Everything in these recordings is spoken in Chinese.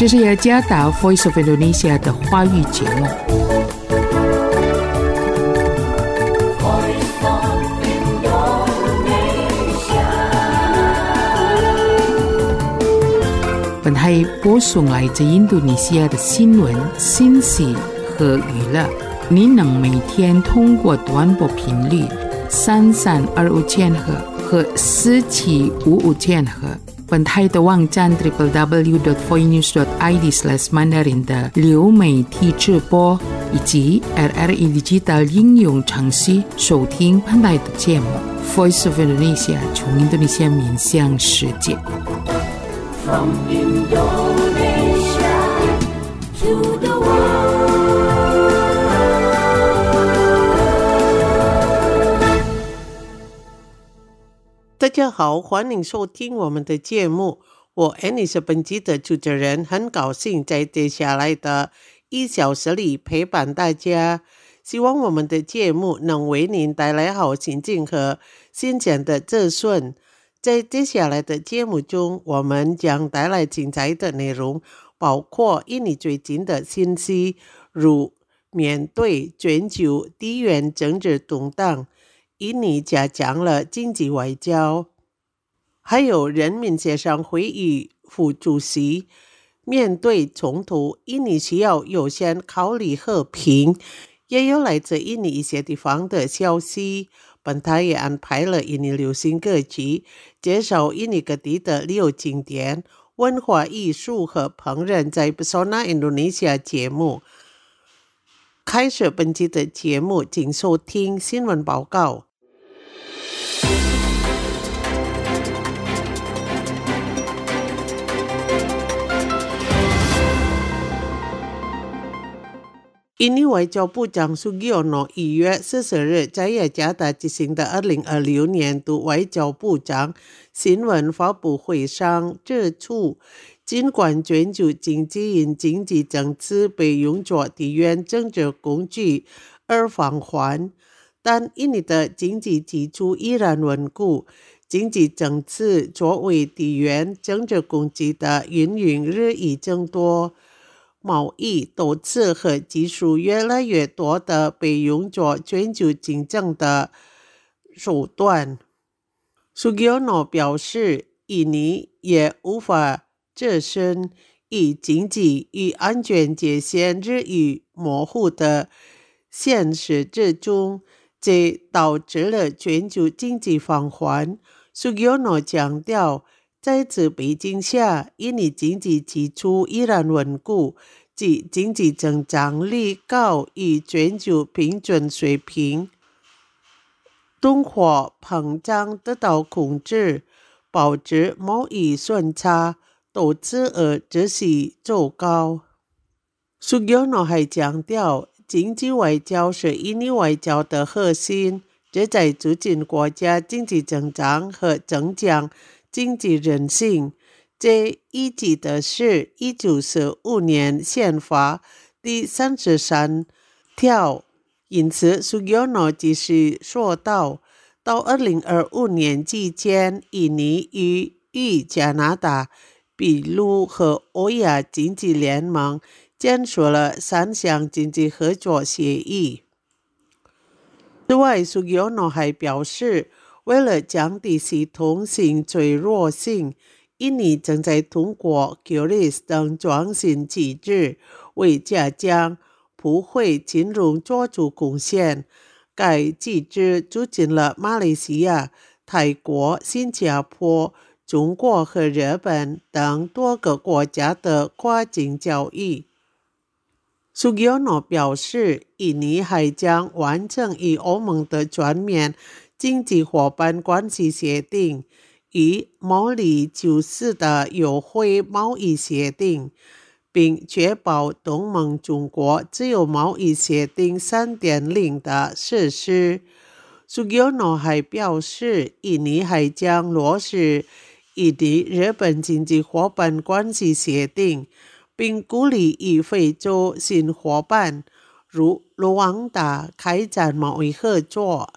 这是雅加达 Voice of Indonesia 的华语节目。本台播送来自印度尼西亚的新闻、信息和娱乐。你能每天通过短波频率3325千赫和4755千赫，本台的网站 www.voinews.id/mandarin 的流媒体直播，以及 RRI Digital 应用程序收听本台的节目。Voice of Indonesia 从印度尼西亚面向世界。From Indonesia to the world. 大家好，欢迎收听我们的节目。我 Annie 是本集的主持人，很高兴在接下来的1小时里陪伴大家。希望我们的节目能为您带来好心情和新鲜的资讯。在接下来的节目中，我们将带来精彩的内容，包括印尼最近的信息，如面对全球地缘政治动荡，印尼加强了经济外交，还有人民协商会议副主席，面对冲突，印尼需要优先考虑和平，也有来自印尼一些地方的消息。本台也安排了印尼流行歌曲，介绍印尼各地的旅游景点、文化艺术和烹饪在 Pesona Indonesia 节目。开始本期的节目，请收听新闻报告。印尼外交部长 Sugiono 1月40日在雅加达举行的2026年度外交部长新闻发布会上指出，尽管全球经济因经济政策被用作地缘政治工具而放缓，但印尼的经济基础依然稳固，经济政策作为地缘政治工具的运用日益增多，贸易、投资和技术越来越多地被用作全球竞争的手段。Sugiono 表示，印尼也无法置身于经济与安全界限日益模糊的现实之中，这导致了全球经济放缓。Sugiono 强调，在此背景下，印尼经济基础依然稳固，即经济增长率高于全球平均水平，通货膨胀得到控制，保持贸易顺差，投资额持续走高。Sugiono 还强调，经济外交是印尼外交的核心，这在促进国家经济增长和增强经济韧性。这依据的是1945年宪法第33条。因此 Sugiono 继续说道，到2025年之前，印尼与加拿大、秘鲁和欧亚经济联盟签署了3项经济合作协议。此外 Sugiono 还表示，为了降低系统性脆弱性，印尼正在通过 QRIS 等创新机制为加强普惠金融做出贡献。该机制促进了马来西亚、泰国、新加坡、中国和日本等多个国家的跨境交易。Sugiono 表示，印尼还将完成与欧盟的全面经济伙伴关系协定与毛里求斯的优惠贸易协定，并确保东盟中国自由贸易协定 3.0 的实施。Sugiono 还表示，印尼还将落实印尼日本经济伙伴关系协定，并鼓励与非洲新伙伴如卢旺达开展贸易合作。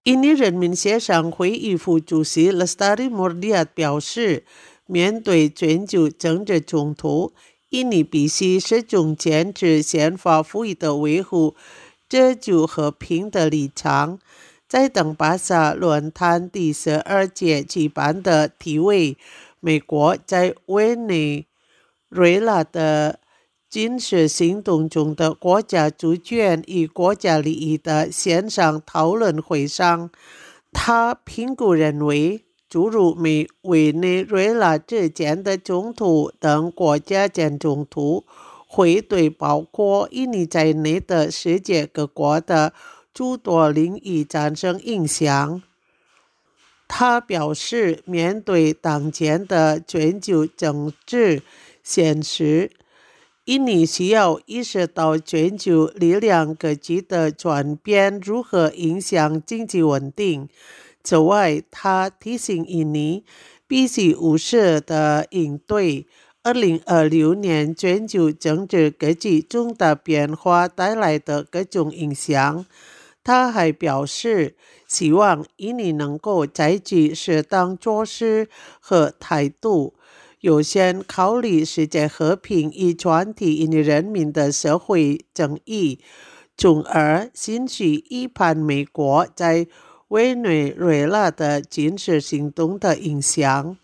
印尼人民协商会议副主席 Lestari Mordiat 表示，面对全球政治冲突，印尼必须始终坚持宪法赋予的维护自主和平的立场。在等巴萨论坛第12届举办的题为美国在委内瑞拉的军事行动中的国家主权与国家利益的线上讨论会上，他评估认为，诸如委内瑞拉之间的冲突等国家间冲突会对包括印尼在内的世界各国的诸多领域产生影响。他表示，面对当前的全球政治现实，印尼需要意识到全球力量格局的转变如何影响经济稳定。此外，他提醒印尼必须务实地应对2026年全球政治格局中的变化带来的各种影响。他还表示，希望印尼能够采取适当措施和态度，优先考虑世界和平与全体印尼人民的社会正义，从而允许预判美国在委内瑞拉的军事行动的影响。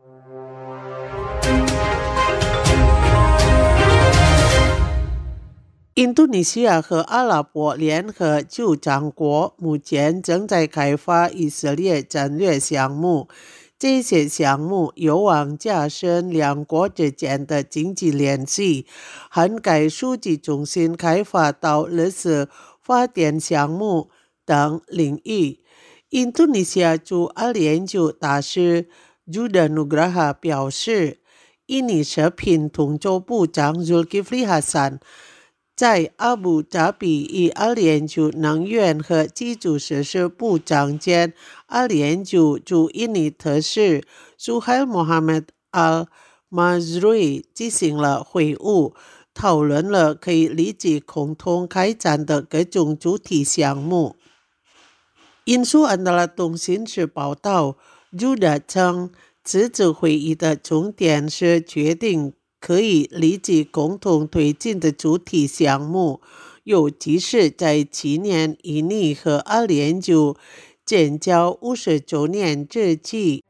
印度尼西亚和阿拉伯联合酋长国目前正在开发以色列战略项目，这些项目有望加深两国之间的经济联系，涵盖数据中心开发到热石发电项目等领域。印度尼西亚驻阿联酋大使 Judah Nugraha 表示，印尼食品通州部长 Zulkifli Hasan在阿布扎比与阿联酋能源和基础设施部长兼阿联酋驻印尼特使苏海默哈默al Mazrui进行了会晤，讨论了可以立即共同开展的各种主题项目。印苏安达拉通讯社报道，朱达称，此次会议的重点是决定可以立即共同推进的主题项目，尤其是在去年印尼和阿联酋建交50周年之际。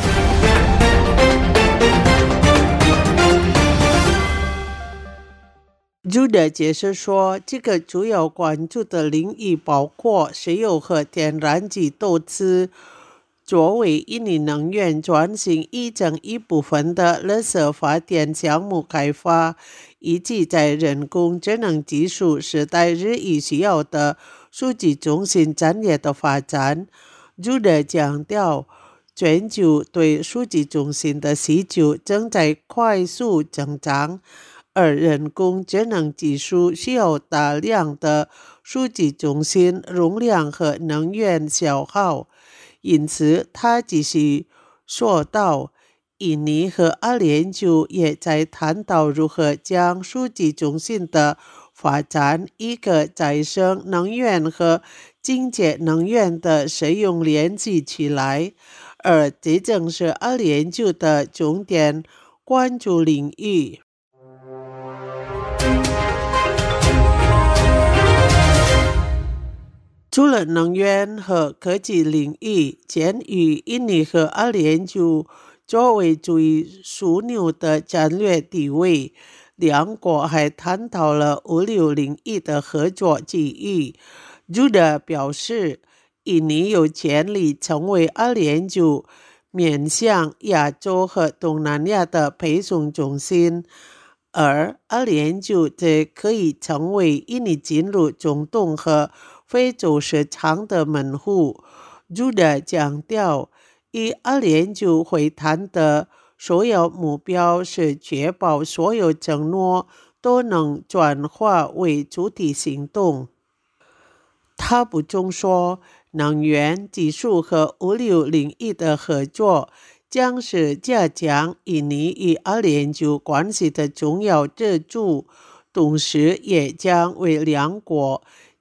朱德解释说，这个主要关注的领域包括石油和天然气投资，作为印尼能源转型议程一部分的热石发电项目开发，以及在人工智能技术时代日益需要的数据中心战略的发展。朱德强调，全球对数据中心的需求正在快速增长，而人工智能技术需要大量的数据中心容量和能源消耗，因此他继续说道，印尼和阿联酋也在探讨如何将数据中心的发展一个再生能源和清洁能源的使用联系起来，而这正是阿联酋的重点关注领域。除了能源和科技领域，鉴于印尼和阿联酋作为主要枢纽的战略地位，两国还探讨了物流领域的合作机遇。朱德表示，印尼有潜力成为阿联酋面向亚洲和东南亚的配送中心，而阿联酋则可以成为印尼进入中东和非洲市场的门户。朱德强调，与阿联酋会谈的首要目标是确保所有承诺都能转化为具体行动。他补充说，能源、技术和物流领域的合作将是加强印尼与阿联酋关系的重要支柱，同时也将为两国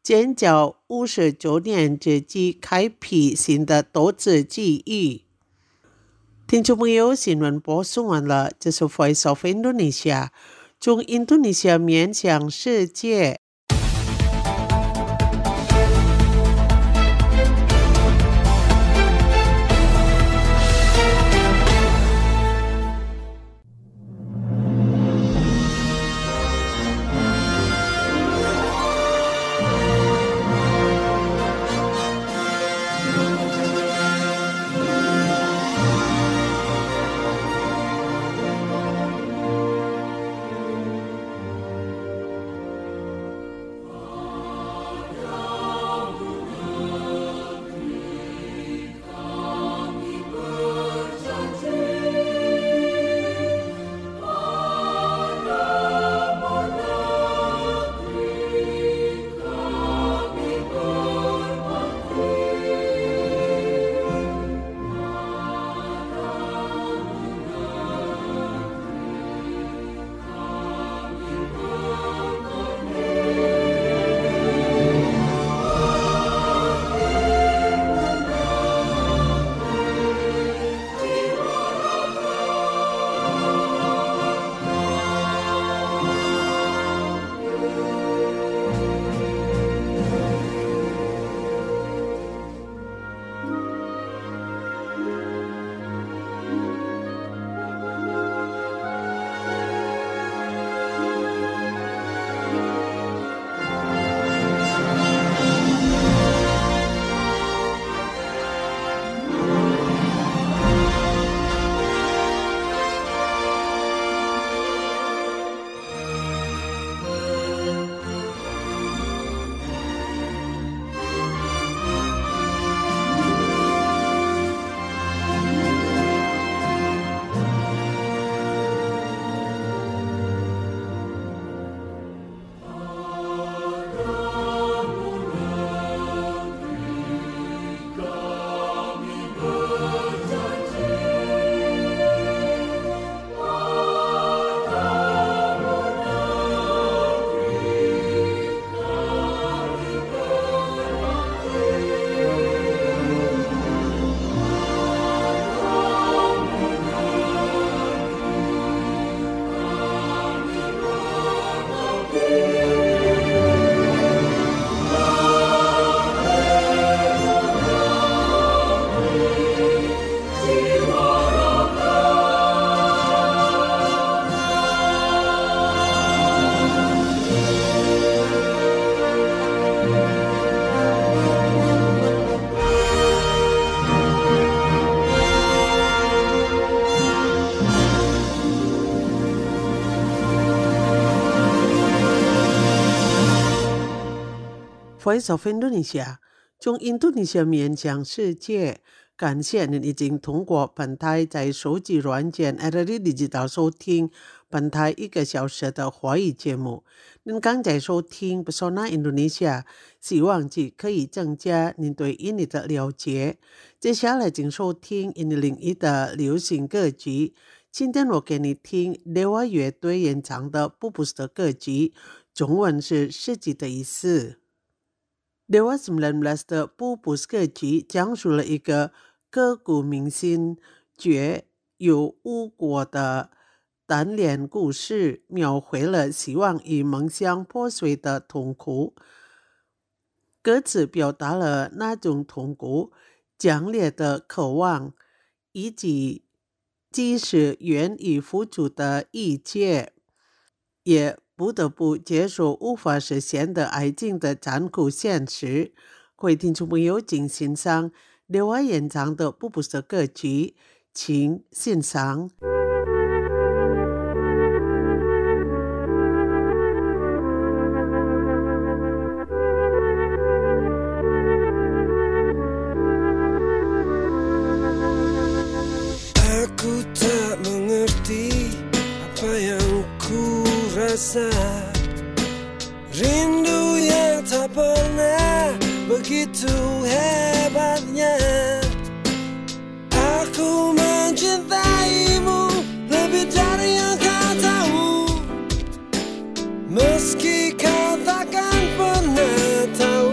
建交59年之际开辟新的多子机遇。听众朋友，新闻播送完了，这是 Voice of Indonesia， 从印度尼西亚面向世界。Voice of Indonesia， 从印度尼西亚面向世界。感谢您已经通过本台在手机软件 RRI Digital 收听本台1个小时的华语节目。您刚才收听 Pesona Indonesia， 希望既可以增加您对印尼的了解。接下来请收听印尼领域的流行歌曲。今天我给你听 Dewa 乐队演唱的布布斯的歌曲，中文是世纪的意思。Dewa 19的布布斯歌曲讲述了一个刻骨铭心、绝有无果的单恋故事，描绘了希望与梦想破碎的痛苦。歌词表达了那种痛苦、强烈的渴望，以及即使愿意付出的一切，也不得不接受无法实现的爱情的残酷现实。各位听众朋友，请欣赏Dewa演唱的布布斯的歌曲，请欣赏。 Aku tak mengerti apa yang ku rasa, rindu yang tak pernah begitu hebatnya. Aku mencintaimu lebih dari yang kau tahu, meski kau takkan pernah tahu.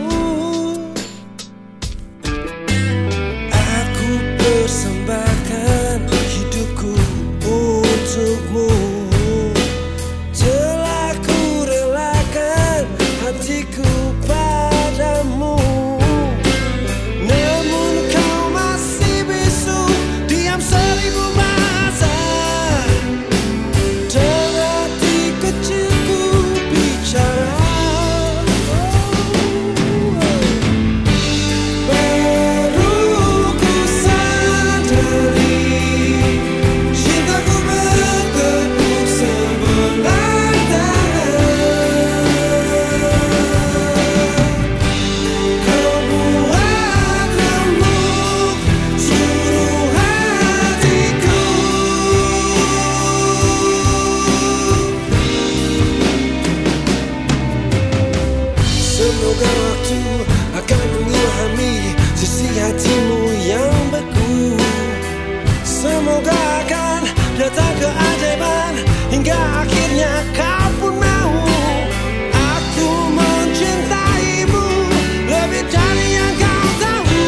Semoga waktu akan mengilhami sisi hatimu yang beku. Semoga akan datang keajaiban hingga akhirnya kau pun mau. Aku mencintaimu lebih dari yang kau tahu,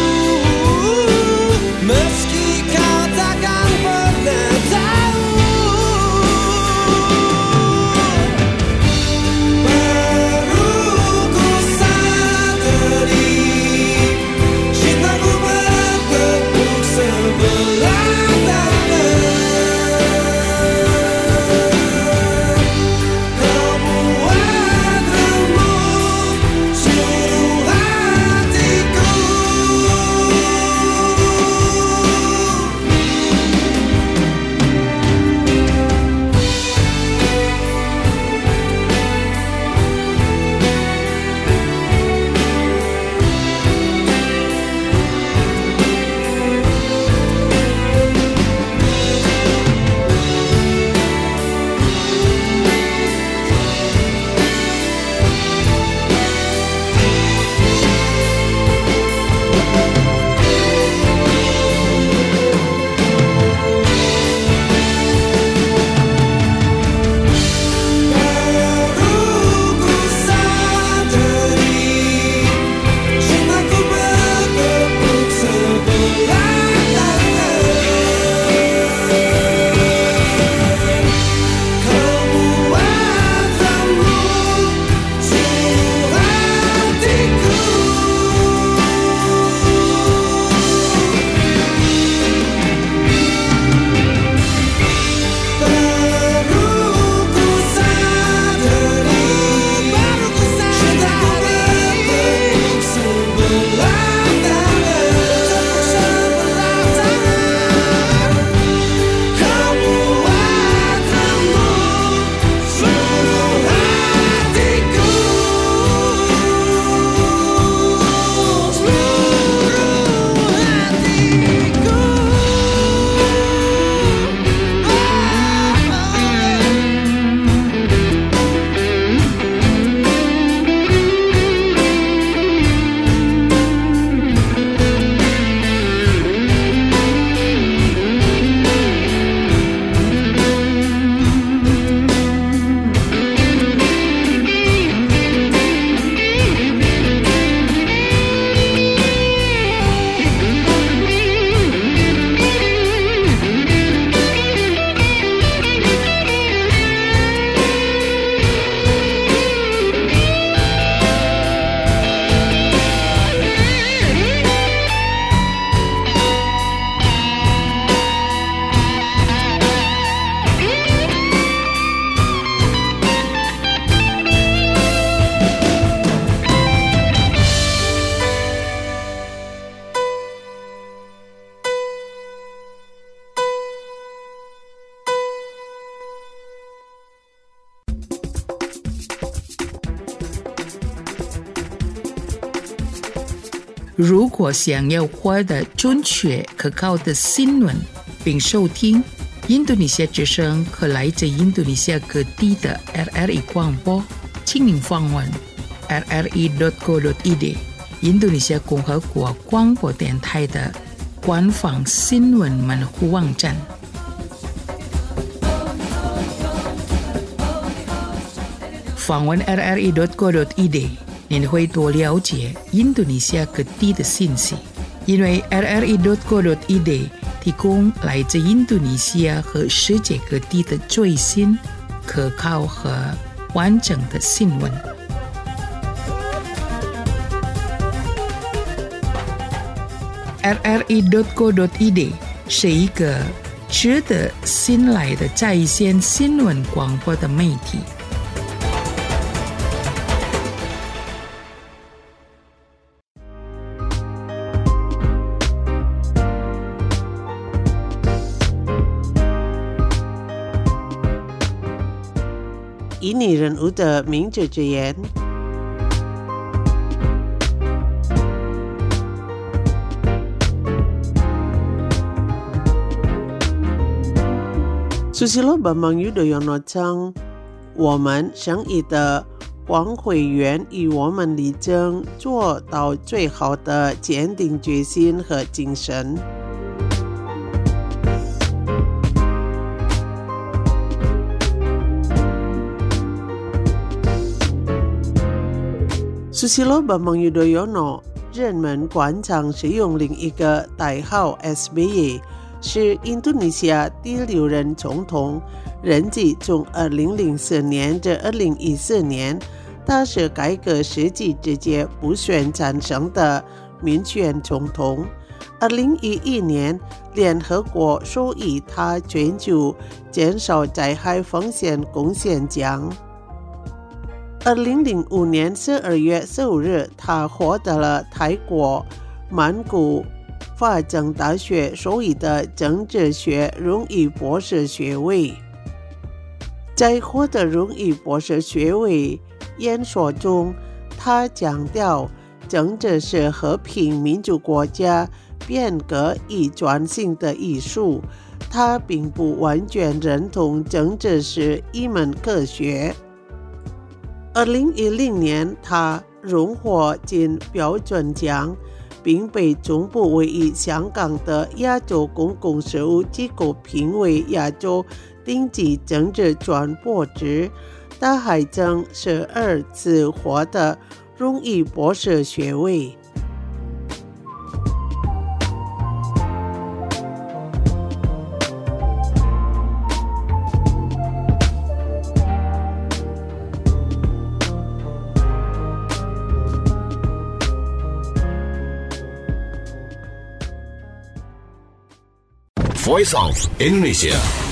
meski kau takkan pernah tahu. Baru ku sadari cintaku bertepuk sebelah tangan. Kau buat remuk seluruh hatiku. 如果想要获得准确可靠的新闻，并收听印度尼西亚之声和来自印度尼西亚各地的 RRI 广播，请您访问 rri.co.id 印度尼西亚共和国广播电台的官方新闻门户网站。访问 rri.co.id， 您会多了解印度尼西亚各地的信息，因为 rri.co.id 提供来自印度尼西亚和世界各地的最新、可靠和完整的新闻。rri.co.id 是一个值得信赖的在线新闻广播的媒体。 印尼人物的名字之言。Susilo Bambang Yudhoyono称，我们生意的光会员与我们力争做到最好的坚定决心和精神。Susilo Bambang Yudhoyono， 人们惯常使用另一个代号 SBY， 是印度尼西亚第6任总统，任期从2004年至2014年。他是改革时期直接不选产生的民选总统。2011年，联合国授予他全球减少灾害风险贡献奖。2005年12月15日，他获得了泰国曼谷法政大学授予的政治学荣誉博士学位。在获得荣誉博士学位演说中，他强调政治是和平民主国家变革与转型的艺术。他并不完全认同政治是一门科学。2010年，他荣获金标准奖，并被中部位于香港的亚洲公共事务机构评为亚洲顶级政治传播职。他还曾12次获得荣誉博士学位。 Voice of Indonesia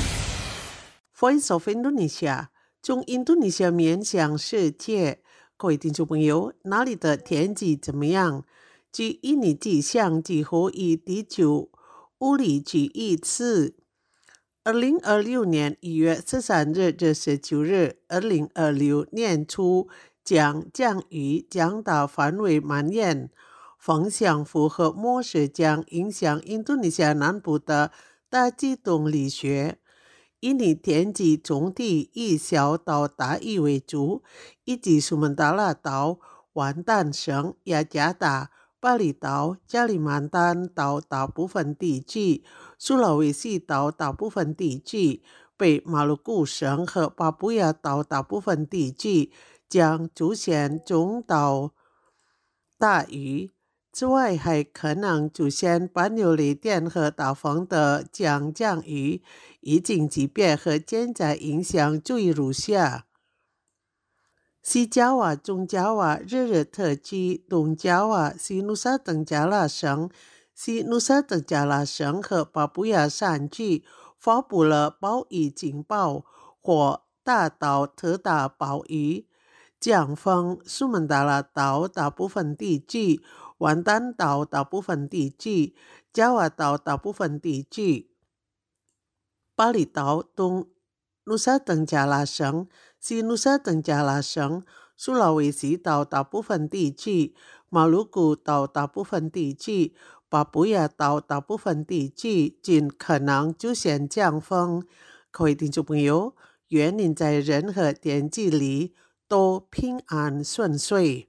Voice of Indonesia 从印度尼西亚面向世界。各位听众朋友，那里的天气怎么样？据印尼气象几乎以第9无理举一次。2026年1月13日至19日，2026年初将降雨降到范围蔓延，风向符合模式将影响印度尼西亚南部的大气动力学。印尼天气总体以小到大雨为主，以及苏门答腊岛、万丹省、雅加达、巴厘岛、加里曼丹岛大部分地区、苏拉威西岛大部分地区、北马鲁古省和巴布亚岛大部分地区将出现中到大雨。此外，还可能出现伴有雷电和大风的降雨。疫情级别和天灾影响注意如下：西爪哇、中爪哇、热热特区、东爪哇、西努沙登加拉省、西努沙登加拉省和巴布亚山区发布了暴雨警报或大到特大暴雨。降风苏门答腊岛大部分地区、万丹岛大部分地区、爪哇岛大部分地区、巴厘岛东努沙登加拉省、西努沙登加拉省、苏拉威西岛大部分地区、马鲁古岛大部分地区、巴布亚岛大部分地区均可能出现降风。各位听众朋友，愿您在任何天气里都平安顺遂。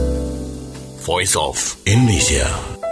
Voice of Indonesia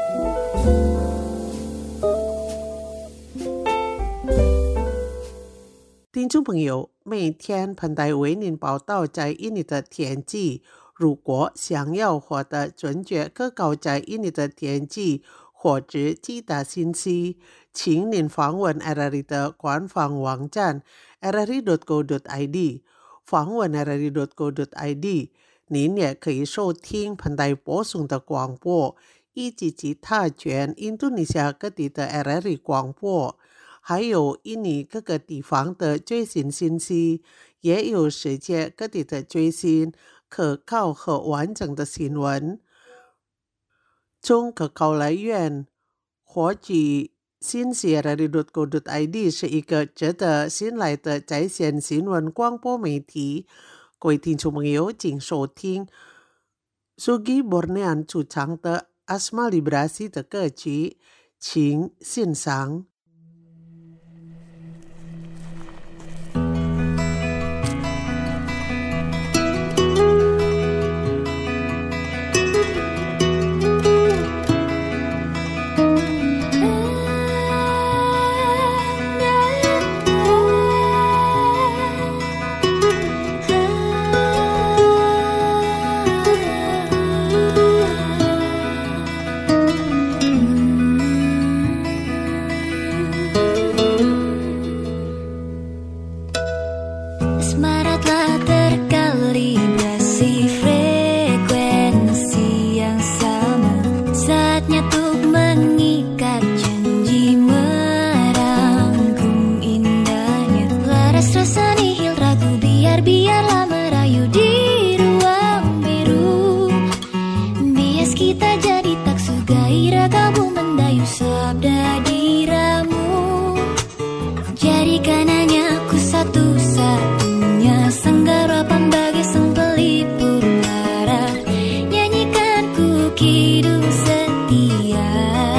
听众朋友，每天彭台为您报道在印尼的天气。如果想要获得准确可靠在印尼的天气或者其他信息，请您访问 RRI 的官方网站 rri.co.id。访问 rri.co.id， 您也可以收听彭台播送的广播，以及其他全印度尼西亚各地的 RRI 广播，还有印尼各个地方的最新信息，也有世界各地的最新、可靠和完整的新闻。从可靠来源获取信息 rri.co.id 是一个值得信赖的在线新闻广播媒体。各位听众朋友，请收听 Sugi Bornean 主唱的 Asma Librasi 的歌曲，请欣赏。 Asmara telah terkalibrasi frekuensi yang sama. Saatnya tuh mengikat janji, merangkum indahnya. Laras rasa nihil ragu, biarlah merayu di ruang biru. Bias kita jadi tak gairah kamu mendayu sabda diramu. Jadikan hanya aku satu-satunya senggara pembagi sang pelipur lara. Nyanyikan ku kidung setia.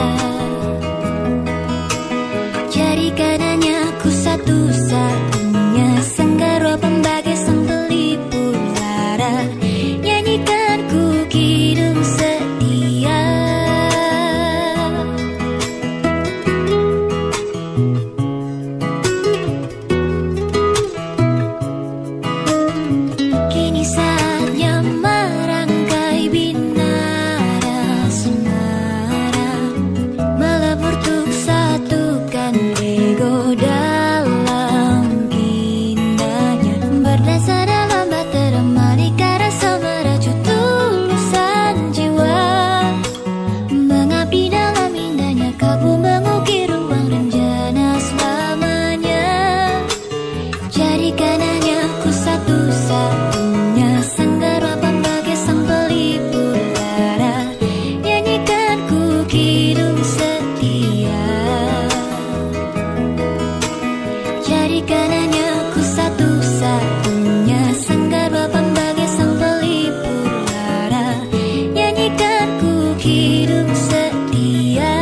Jadikan hanya aku satu-satunya senggara pembagi sang pelipur lara. Nyanyikan ku kidung setia. Kini saatnya merangkai binara asmara, melebur untuk satukan ego dalam indahnya. Berdasar dalam bahtera malika rasa meraju tulusan jiwa. Mengabdi dalam indahnya kabu mengukir ruang rencana selamanya. Jadikan hanya aku satu-satunya senggara pembagi sang pelipur lara. Nyanyikan ku kidung setia. Jadikan hanya aku satu-satunya senggara pembagi sang pelipur lara. Nyanyikan ku kidung setia.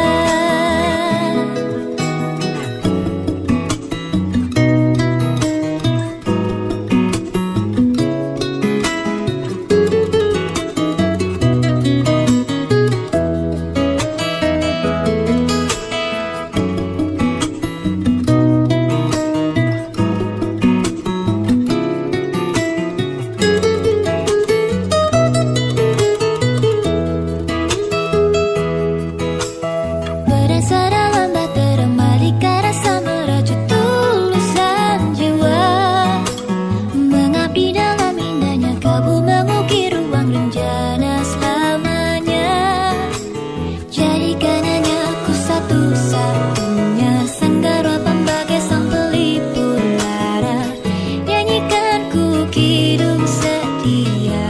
Berdasar dalam bahtera malika rasa meraju tulusan jiwa. Mengabdi dalam indahnya kabu mengukir ruang rencana selamanya. Jadikan hanya aku satu-satunya senggara pembagi sang pelipur lara. Nyanyikan ku kidung setia.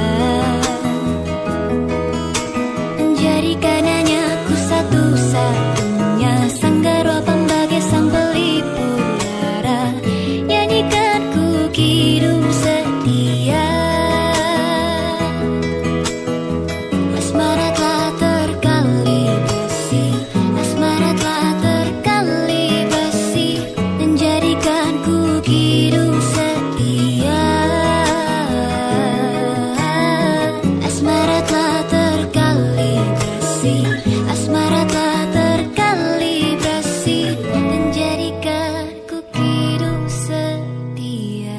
Jadikan hanya aku satu-satunya senggara pembagi sang pelipur lara. Nyanyikan ku kidung setia. Asmara telah terkalibrasi, asmara telah terkalibrasi, dan jadikan ku kidung setia. Asmara telah terkalibrasi, asmara telah terkalibrasi, dan jadikan ku kidung setia.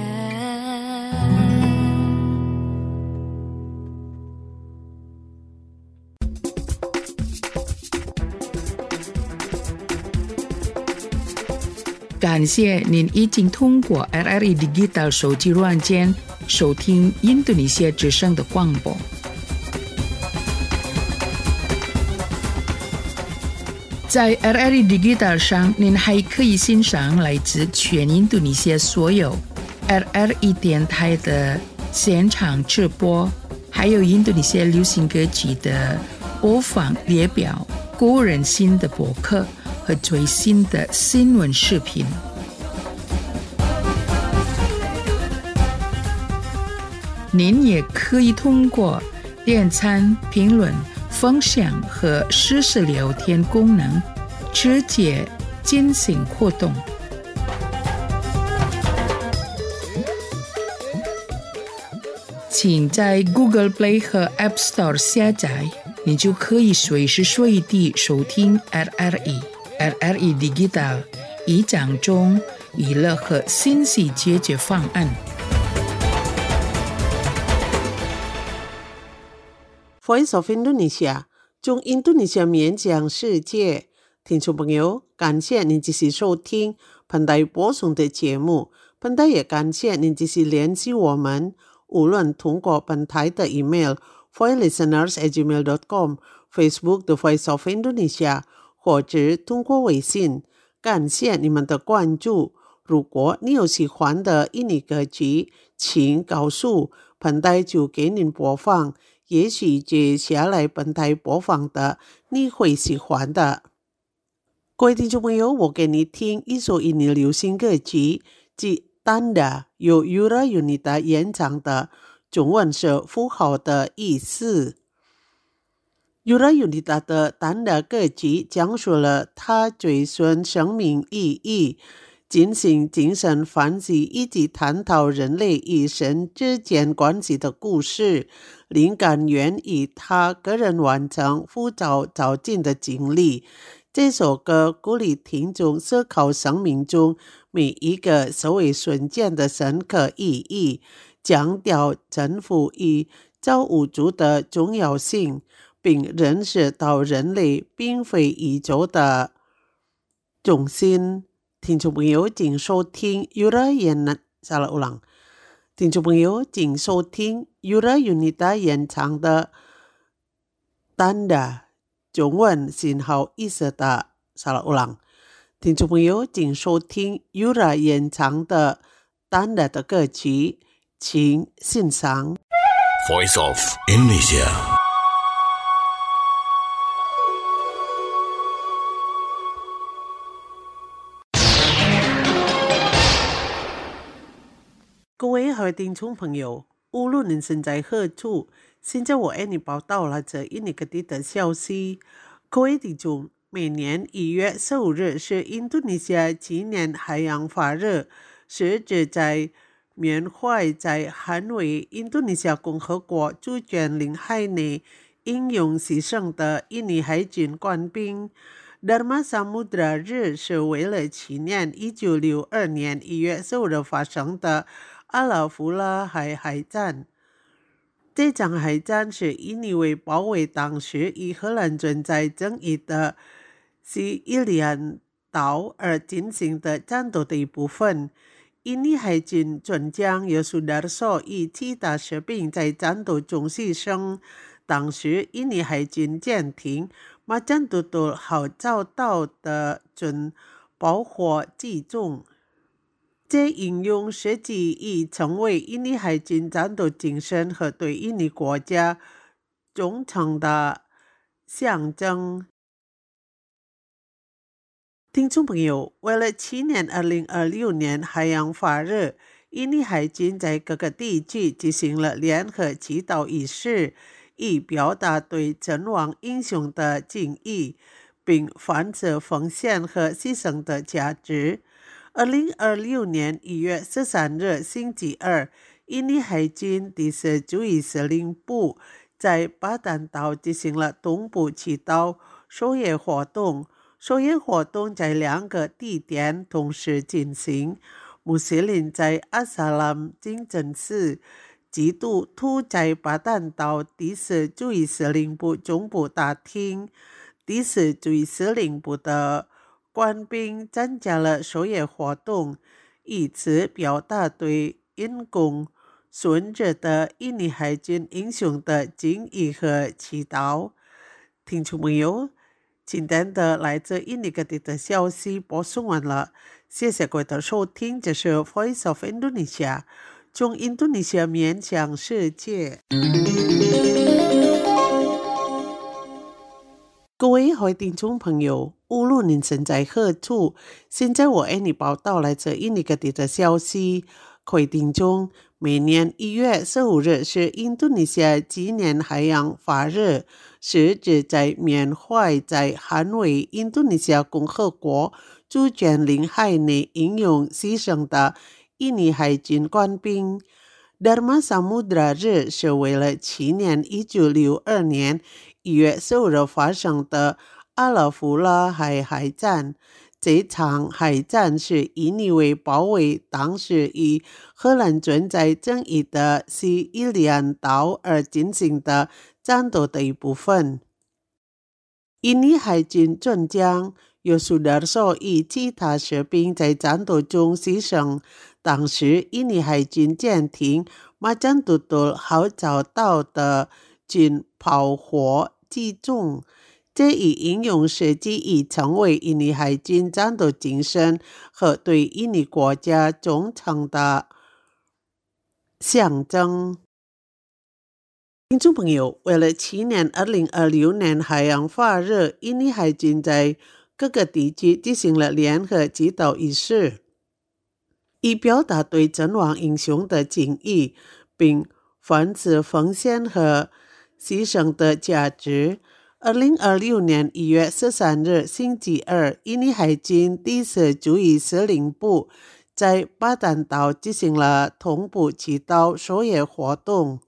感谢您已经通过 RRE Digital 手机软件收听印度尼西亚之声的广播。在 RRE Digital 上，您还可以欣赏来自全印度尼西亚所有 RRE 电台的现场直播，还有印度尼西亚流行歌曲的播放列表、个人新的博客和最新的新闻视频。您也可以通过点赞、评论、分享和实时聊天功能直接进行互动。请在 Google Play 和 App Store 下载，你就可以随时随地收听 RRE Digital 以讲中娱乐和信息解决方案。 Voice of Indonesia 中印度尼西亚面讲世界，听众朋友，感谢您继续收听本台播送的节目。本本台也感谢您继续联系我们，无论通过本台的 email voicelisteners@gmail.com、 Facebook The Voice of Indonesia， 或者通过微信。感谢你们的关注。如果你有喜欢的印尼歌曲，请告诉本台就给您播放，也许接下来本台播放的你会喜欢的。各位听众朋友，我给你听一首印尼流行歌曲，即 Tanda， 由 Yura Yunita 演唱的，中文是符号的意思。Yura Yunita 的 Tanda 歌曲讲述了他追寻生命意义、进行精神反思以及探讨人类与神之间关系的故事，灵感源于他个人完成复杂找进的经历。这首歌鼓励听众思考生命中每一个所谓瞬间的深刻意义，强调征服与造物主的重要性，并认识到人类并非宇宙的中心。听众朋友，请收听 Yura Yunita 听众朋友，请收听 Yura Yunita 演唱的 Tanda， 中文信号意思的听众朋友，请收听 Yura 演唱的 Tanda 的歌曲，请欣赏。 Voice of Indonesia。 各位好听众朋友，无论您身在何处，现在我为你报道了这印尼各地的消息。各位听众，每年1月15日是印度尼西亚纪念海洋法日，是指在缅怀在捍卫印度尼西亚共和国主权领海内英勇牺牲的印尼海军官兵。Dharma Samudra 日是为了纪念1962年1月15日发生的阿拉夫拉海战。这场海战是印尼为保卫当时与荷兰存在争议的西伊利安岛而进行的战斗的一部分。印尼海军准将Yosudarso与其他士兵在战斗中牺牲，当时印尼海军舰艇马占杜杜号遭到的准爆火击中。这英勇事迹已成为印尼海军战斗精神和对印尼国家忠诚的象征。听众朋友，为了纪念2026年海洋法日，印尼海军在各个地区进行了联合祈祷仪式，以表达对阵亡英雄的敬意，并反思奉献和牺牲的价值。2026年1月13日星期二，印尼海军第10注意司令部在巴丹岛进行了东部祈祷守夜活动。守夜活动在2个地点同时进行，穆斯林在阿萨拉姆清真寺，基督徒在巴丹岛第10注意司令部总部大厅。第10注意司令部的官兵参加了守夜活动，以此表达对因公殉职的印尼海军英雄的敬意和祈祷。听众朋友，今天的来自印尼各地的消息播送完了，谢谢各位的收听，这是 Voice of Indonesia， 从印度尼西亚面向世界。各位好听众朋友，无论您身在何处，现在我为你报道来自印尼各地的消息。各位听众，每年1月15日是印度尼西亚纪念海洋法日，是指在缅怀在捍卫印度尼西亚共和国主权领海内英勇牺牲的印尼海军官兵。Dharma Samudra 日是为了纪念1962年1月15日发生的阿拉夫拉海战。这场海战是印尼为保卫当时与荷兰存在争议的西伊利安岛而进行的战斗的一部分。印尼海军准将Yosudarso与其他士兵在战斗中牺牲， 当时印尼海军舰艇马江杜杜好找到的军炮火击中，这一英勇事迹已成为印尼海军战斗精神和对印尼国家忠诚的象征。听众朋友，为了纪念2026年海洋法日，印尼海军在各个地区进行了联合祈祷仪式，以表达对阵亡英雄的敬意，并繁殖奉献和牺牲的价值。2026年1月13日星期二，印尼海军第10主义司令部在巴丹岛进行了同步祈祷守夜活动。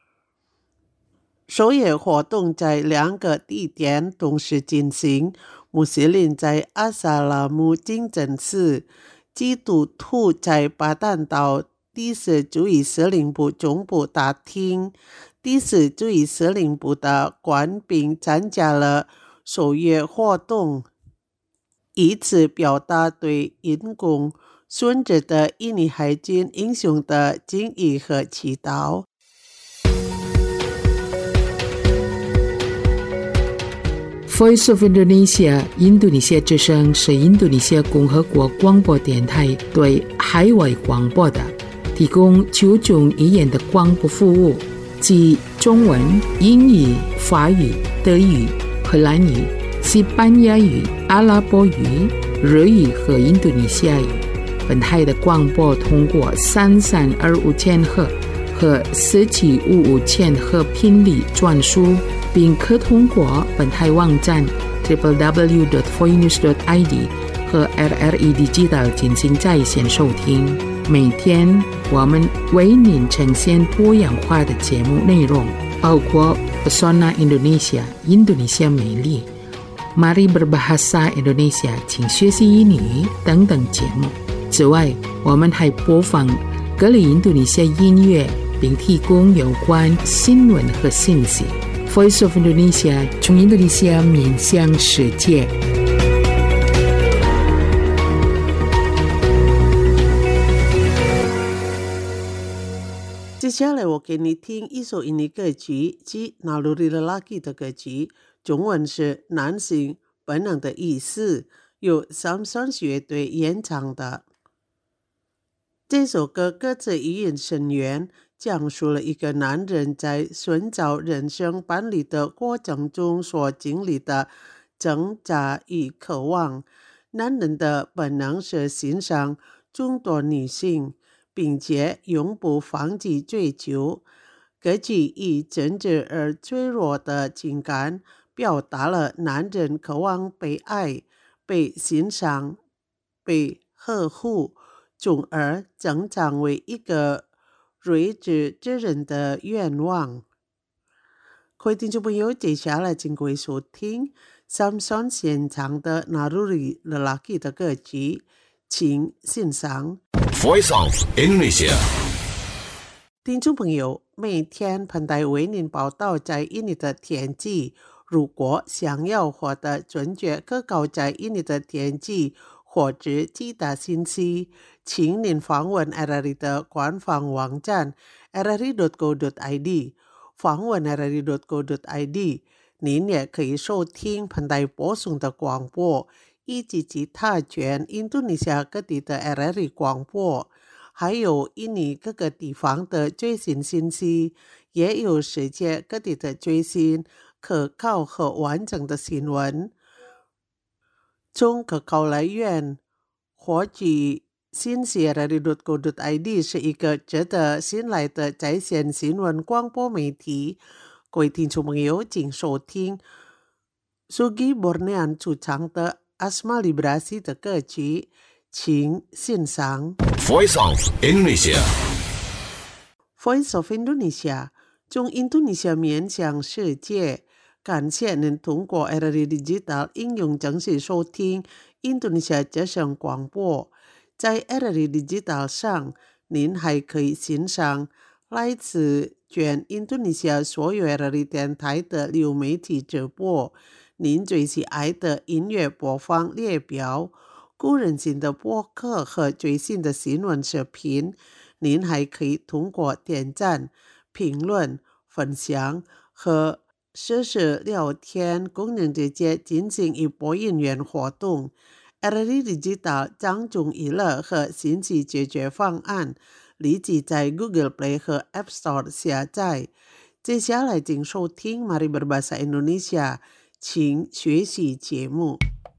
守夜活动在2个地点同时进行，穆斯林在阿萨拉姆清真寺，基督徒在巴丹岛第10主义司令部总部大厅。第10主义司令部的官兵参加了守夜活动，以此表达对因公殉职的印尼海军英雄的敬意和祈祷。 Voice of Indonesia 印度尼西亚之声是印度尼西亚共和国广播电台对海外广播的提供9种语言的广播服务，即中文、英语、法语、德语、荷兰语、西班牙语、阿拉伯语、日语和印度尼西亚语。本台的广播通过3325千赫和1755千赫频率转输，并可通过本台网站 www.foinews.id 和 RRI Digital 进行在线收听。每天我们为您呈现多样化的节目内容，包括 Pesona Indonesia 印度尼西亚美丽、Mari Berbahasa Indonesia 请学习英语等等节目。此外，我们还播放各类印度尼西亚音乐，并提供有关新闻和信息。Voice of Indonesia 从印度尼西亚面向世界。 接下来我给你听一首印尼歌曲，即 Naluri Lelaki 的歌曲，中文是男性本能的意思，由 Samsons 乐队演唱的。这首歌歌词语言深远，讲述了一个男人在寻找人生伴侣的过程中所经历的挣扎与渴望。男人的本能是欣赏众多女性，并且永不放弃追求。歌曲以真挚而脆弱的情感表达了男人渴望被爱、被欣赏、被呵护，从而成长为一个睿智之人的愿望。各位听众朋友，接下来请各位收听 Samson 演唱的 Naluri Lelaki 的歌曲，请欣赏。 Voice of Indonesia。 听众朋友，每天盆台为您报道在印尼的天气。如果想要获得准确可靠在印尼的天气或者其他信息，请您访问 RRI 的官方网站 rri.co.id， 访问 rri.co.id， 您也可以收听盆台播送的广播，以及其他全印度尼西亚各地的 RRI 广播，还有印尼各个地方的最新信息，也有世界各地的最新可靠和完整的新闻。从可靠来源获取信息 rri.co.id 是一个值得信赖的在线新闻广播媒体。各位听众朋友，请收听 Sugi Bornean 主唱的 Asma Librasi 的歌曲，请欣赏。 Voice of Indonesia。 Voice of Indonesia 从印度尼西亚面向世界。感谢您通过 RRI Digital 应用程式收听印度尼西亚之声广播。在 RRI Digital 上，您还可以欣赏来自全印度尼西亚所有 RRI 电台的流媒体直播，您最喜爱的音乐播放列表， 故人性的播客和最新的新闻视频，您还可以通过点赞、评论、分享和实时聊天功能直接进行一波应援活动。RRD Digital 张种娱乐和信息解决方案立即在 Google Play 和 App Store 下载。接下来请收听 Mari Berbahasa Indonesia， 请学习节目。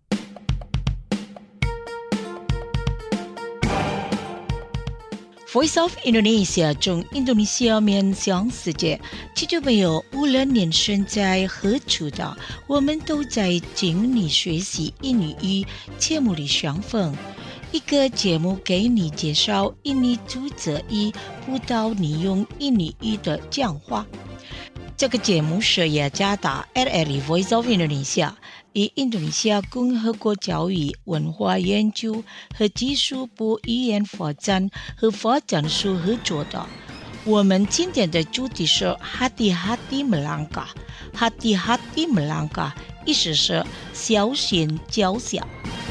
Voice of Indonesia 中印度尼西亚面向世界，其实没有无论您身在何处的，我们都在尽力学习印尼语节目里相逢。一个节目给你介绍印尼读者语，辅导你用印尼语的讲话。这个节目是雅加达 RRI Voice of Indonesia 以印度尼西亚共和国教育、文化研究和技术部语言发展和发展署合作的。我们今天的主题是 Hati-hati melangkah。 Hati-hati melangkah 意思是小心脚下。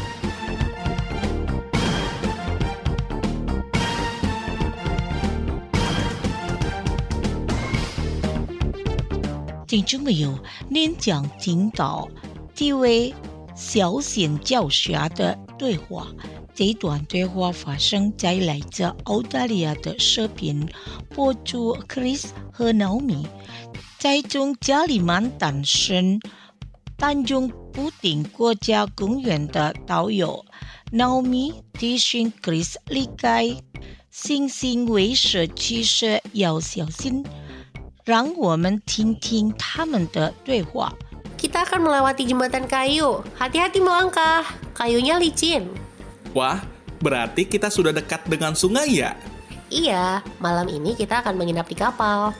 听众朋友，您将听到几位小心脚下的对话。这段对话发生在来自澳大利亚的视频博主 Chris 和 Naomi， 在中加里曼丹省丹中布丁国家公园的导游 Naomi 提醒 Chris 离开新兴卫视趋势要小心。让我们听听他们的对话。 Kita akan melewati jembatan kayu. Hati-hati melangkah. Kayunya licin. Wah, berarti kita sudah dekat dengan sungai ya? Iya, malam ini kita akan menginap di kapal.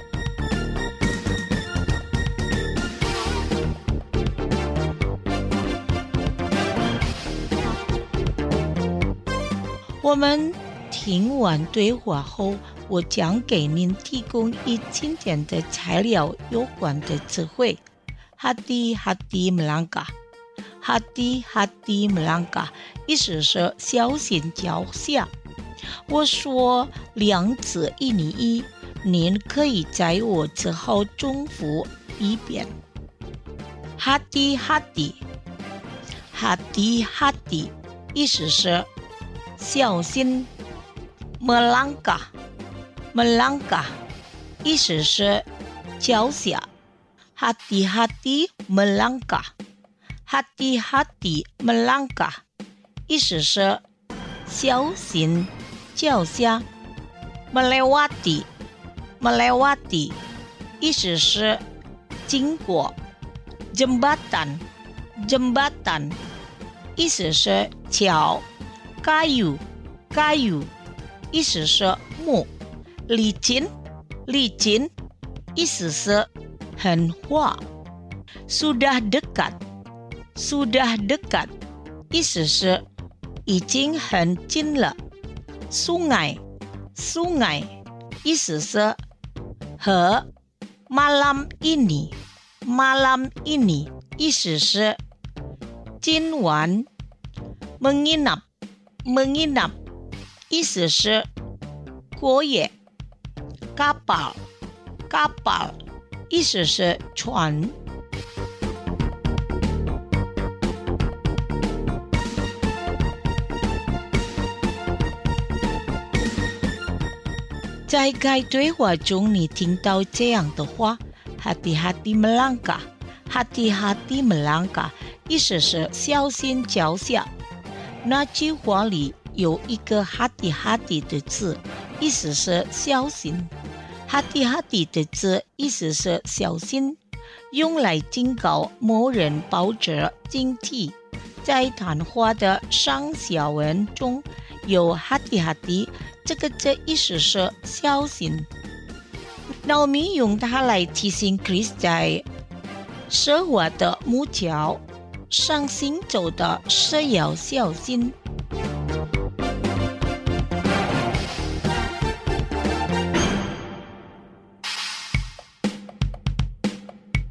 Kita 听完对话后，我将给您提供与今天的材料有关的词汇。 Hati-hati melangkah。 Hati-hati melangkah 意思是小心脚下。我说两次印尼语，您可以在我之后重复一遍。 Hati-hati。 Hati-hati 意思是小心。 Melangkah。 Melangkah 意思是脚下。 Hati-hati melangkah。 Hati-hati melangkah 意思是小心脚下。 Melewati。 Melewati 意思是经过。 Jembatan。 Jembatan 意思是桥。 Kayu。 Kayu 意思是木。 Licin。 Licin 意思是很滑。 Sudah dekat。 Sudah dekat 意思是已经很近了。 Sungai。 Sungai 意思是河。 Malam ini。 Malam ini 意思是今晚。 Menginap。 Menginap 意思是过夜。 Kapal。 Kapal 意思是船。在该对话中，你听到这样的话 ：Hati-hati melangkah。 Hati-hati melangkah 意思是小心脚下。那句话里有一个 hati-hati 的字，意思是小心。 hati-hati 的字意思是小心，用来警告某人保持警惕。在谈话的上下文中有 hati-hati 这个字意思是小心。Naomi 用它来提醒 Chris 在奢华的木桥上行走的是要小心。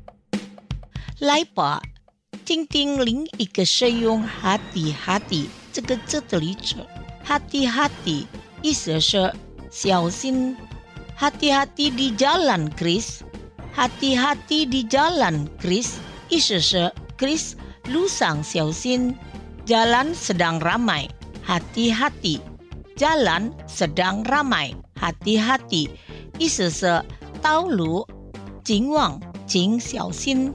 来吧，听听另一个使用 hati-hati 这个字的例子。hati-hati 意思是小心。hati-hati di jalan Chris。hati-hati di jalan Chris 意思是 Chris 路上小心。jalan sedang ramai hati-hati。jalan sedang ramai hati-hati 意思是道路警网请小心。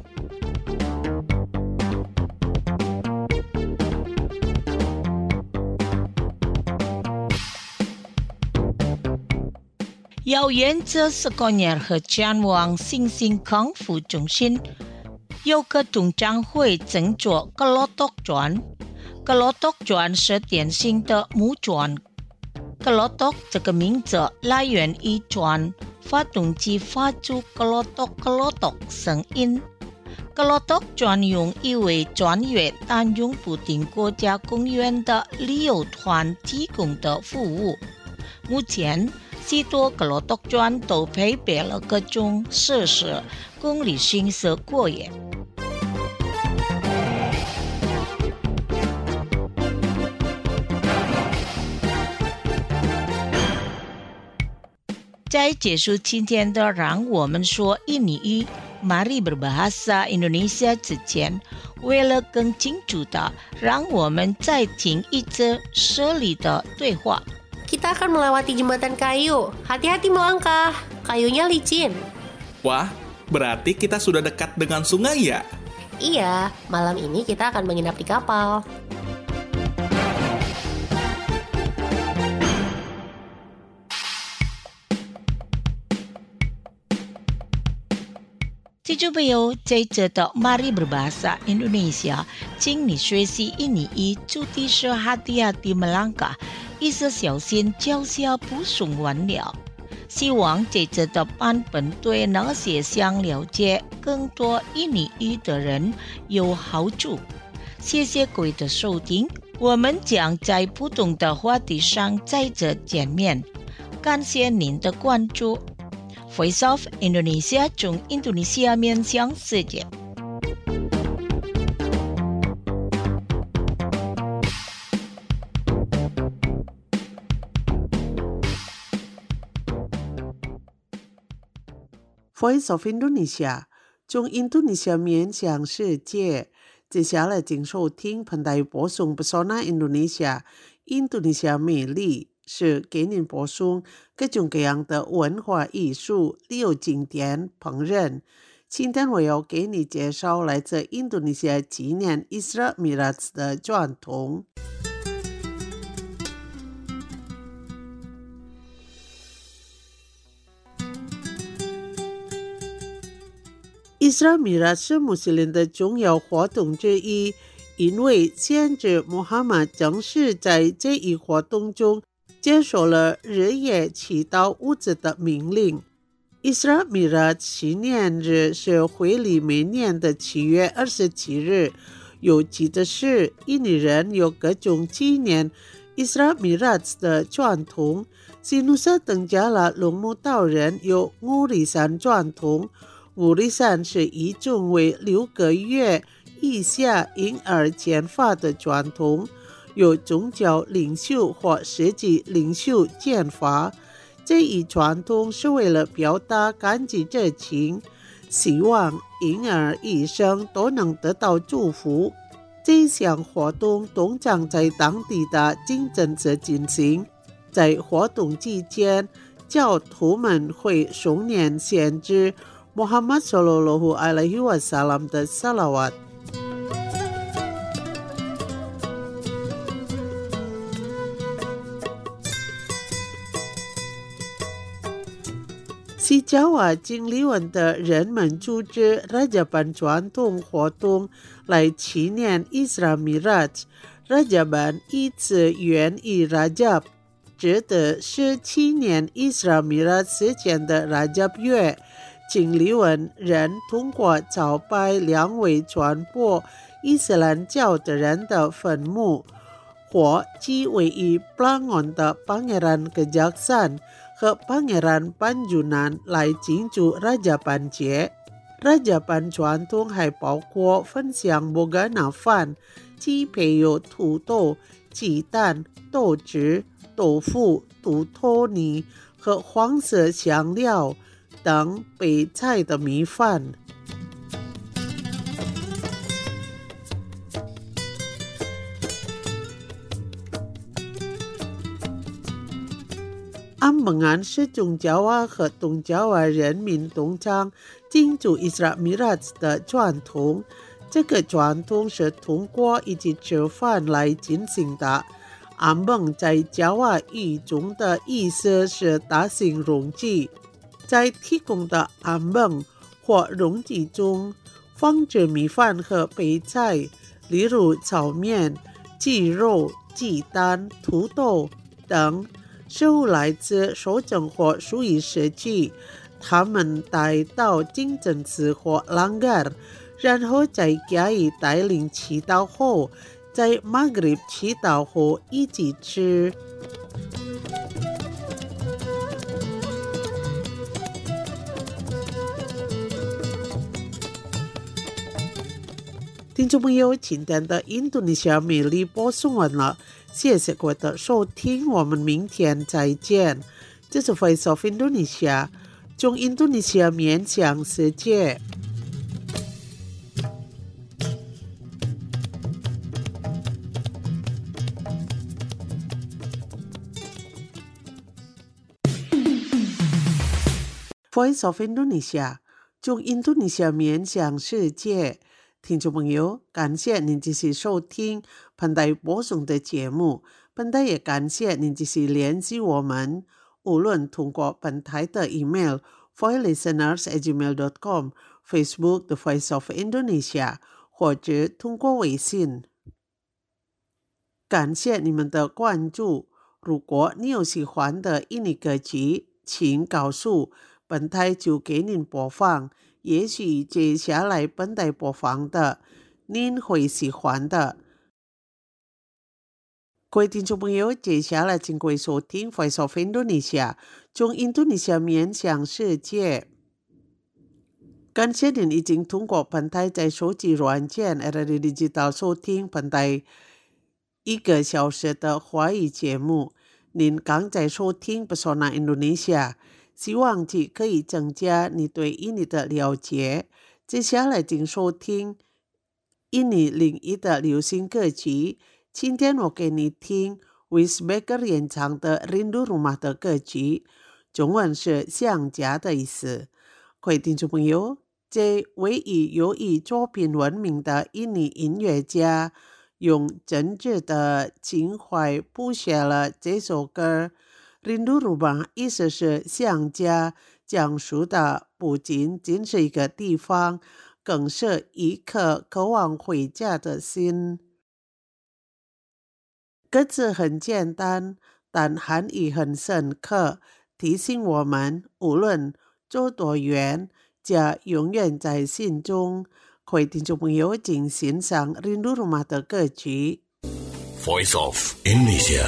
要沿着Sekonyer和江王新兴康复中心，有个通常会乘坐Kelotok转。Kelotok转是典型的木转。Kelotok 这个名字来源于转发动机发出 kelotok 声音。Kelotok 转用一位专业但用不定国家公园的旅游团提供的服务。目前许多Kelotok转都配备了各种设施，供旅行社过夜。在结束今天的让我们说印尼语 Mari berbahasa Indonesia 之前，为了更清楚的让我们再听一次这里的对话。 Kita akan melewati jembatan kayu. Hati-hati melangkah. Kayunya licin. Wah, berarti kita sudah dekat dengan sungai ya? Iya, malam ini kita akan menginap di kapal. 听众朋友，这次的 Mari Berbahasa Indonesia 请你学习印尼语，主题是 hati-hati melangkah， 意思小心脚下不松完了。希望这次的版本对那些想了解更多印尼语的人有好处。谢谢各位的收听，我们将在不同的话题上再次见面。感谢您的关注。Voice of Indonesia 从印度尼西亚面向世界。 Voice of Indonesia 从印度尼西亚面向世界。接下来请收听本台播送 Pesona Indonesia 印度尼西亚美丽，是给您播送各种各样的文化艺术、旅游景点、烹饪。今天我要给你介绍来自印度尼西亚纪念 Isra Miraj 的传统。Isra Miraj 是穆斯林的重要活动之一，因为先知穆罕默德正是在这一活动中接受了日夜祈祷物资的命令。Isra Miraj 纪念日是回历每年的7月27日。有趣的是，印尼人有各种纪念 Isra Miraj 的传统。西努萨登加拉龙目道人有五里山传统。五里山是一种为6个月以下婴儿剪发的传统，由宗教领袖或实际领袖剪发。这一传统是为了表达感激之情，希望婴儿一生都能得到祝福。这项活动通常在当地的清真寺进行，在活动期间，教徒们会诵念先知Muhammad Sallallahu Alaihi Wasallam 的 Salawat。 西爪哇经历文的人们组织 Rajaban 传统活动来纪念 Isra Miraj。 Rajaban 一词源于 Rajab， 指的是纪念 Isra Miraj 事件的 Rajab 月。经历文人通过朝拜2位传播伊斯兰教的人的坟墓，或即位于 Plangon 的 Pangeran Kejaksan 和 Pangeran Panjunan 来庆祝 Rajaban 节。Rajaban 传统还包括分享 Bogana Fan， 鸡培有土豆、鸡蛋、豆汁、豆腐、土豆泥和黄色香料等北菜的米饭。安蒙安是中爪哇和东爪哇人民东昌进驻伊斯兰米拉兹的传统，这个传统是通过一起吃饭来进行的。安蒙在爪哇语中的意思是大型容器，在提供的安蒙或容器中放置米饭和北菜，例如炒面、鸡肉、鸡蛋、土豆等。食物来自收整或属于社区，他们带到清真寺或兰格尔，然后在加以带领祈祷后，在马格里祈祷后一起吃。听众朋友，今天的印度尼西亚美丽播送完了，谢谢各位的收听，我们明天再见。这是 Voice of Indonesia， 从印度尼西亚面向世界。Voice of Indonesia， 从印度尼西亚面向世界。听众朋友，感谢您继续收听本台播送的节目，本台也感谢您继续联系我们，无论通过本台的 email voicelisteners@gmail.com、 Facebook The Voice of Indonesia， 或者通过微信。感谢你们的关注，如果你有喜欢的印尼歌曲，请告诉本台就给您播放。也许接下来本台播放的您会喜欢的。各位听众朋友，接下来请各位收听 Voice of Indonesia， 从印度尼西亚面向世界。感谢您已经通过本台在手机软件 RRD Digital 收听本台1个小时的华语节目。您刚在收听 Pesona Indonesia，希望既可以增加你对印尼的了解。接下来请收听印尼另一的流行歌曲。今天我给你听 Wis Baker 演唱的 Rindu Rumah 的歌曲，中文是想家的意思。各位听众朋友，这位以优异作品闻名的印尼音乐家，用真挚的情怀谱写了这首歌。Rindu Rumah 意思是想家，讲述的不仅仅是一个地方，更是一颗渴望回家的心。歌词很简单，但含义很深刻，提醒我们无论走多远，家永远在心中。各位听众朋友，请欣赏 Rindu Rumah 的歌曲。 Voice of Indonesia。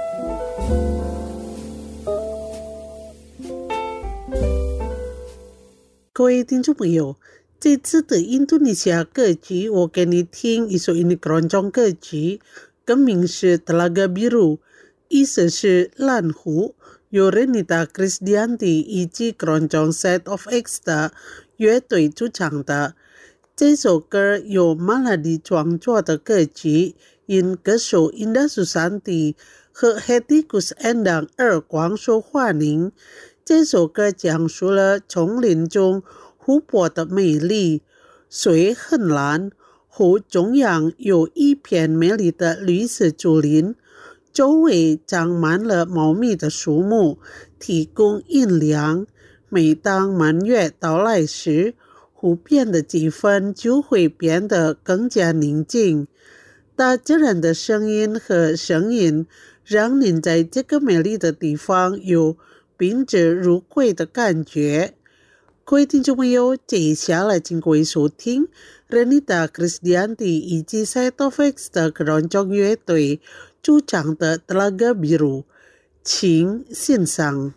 各位听众朋友，这次的印度尼西亚歌曲，我给你听一首印尼keroncong歌曲，歌名是 Telaga Biru， 意思是蓝湖，由 Renita Krisdianti 以及 keroncong Set of X 的乐队主唱的。这首歌由马拉迪创作的歌曲，因歌手 Indah Susanti 和 Hetty Koes Endang 而广受欢迎。这首歌讲述了丛林中湖泊的美丽，水很蓝，湖中央有一片美丽的绿色竹林，周围长满了茂密的树木，提供阴凉。每当满月到来时，湖边的气氛就会变得更加宁静。大自然的声音和声音，让您在这个美丽的地方有宾至如归的感觉。各位听众朋友，接下来请各位收听 Renita Krisdianti 以及 Set of X 的keroncong乐队主唱的 Telaga Biru， 请欣赏。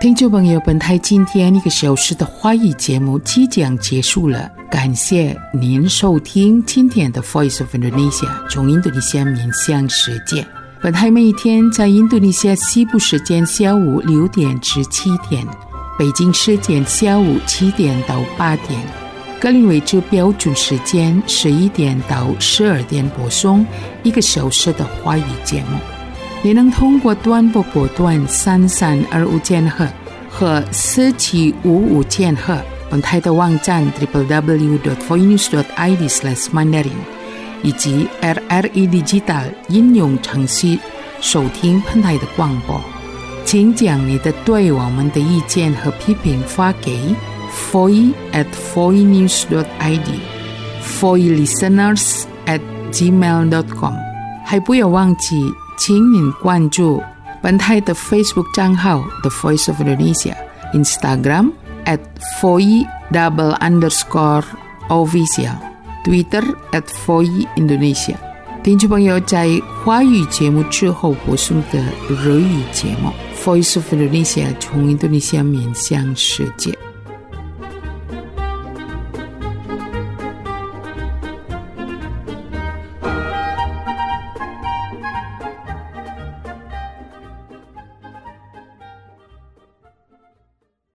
听众朋友，本台今天1个小时的华语节目即将结束了，感谢您收听今天的 Voice of Indonesia 从印度尼西亚面向世界。本台每一天在印度尼西亚西部时间下午6点至7点，北京时间下午7点到8点，格林威治标准时间11点到12点播送1个小时的华语节目。你能通过短波波段3325千赫和4755千赫，本台的网站 www.voinews.id/mandarin 以及 RRI Digital 应用程序收听本台的广播。请将你的对我们的意见和批评发给 foi@voinews.id foilisteners@gmail.com。 还不要忘记请您关注本台的 Facebook 账号 The Voice of Indonesia， Instagram @foi_official， Twitter @foiindonesia。 听众朋友，在华语节目之后播送的日语节目 Voice of Indonesia 从印度尼西亚面向世界。